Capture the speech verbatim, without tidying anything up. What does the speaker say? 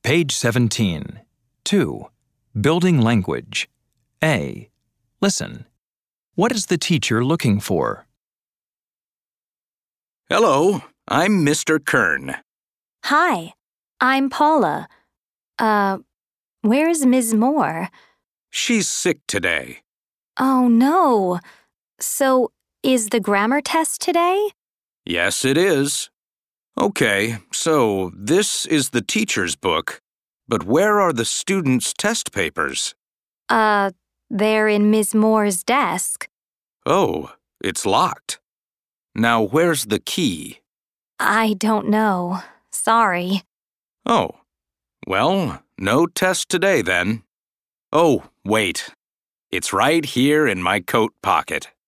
Page seventeen. two. Building language. A. Listen. What is the teacher looking for? Hello, I'm Mister Kern. Hi, I'm Paula. Uh, where's Miz Moore? She's sick today. Oh, no. So, is the grammar test today? Yes, it is. Okay, so this is the teacher's book, but where are the students' test papers? Uh, they're in Miz Moore's desk. Oh, it's locked. Now where's the key? I don't know. Sorry. Oh, well, no test today then. Oh, wait. It's right here in my coat pocket.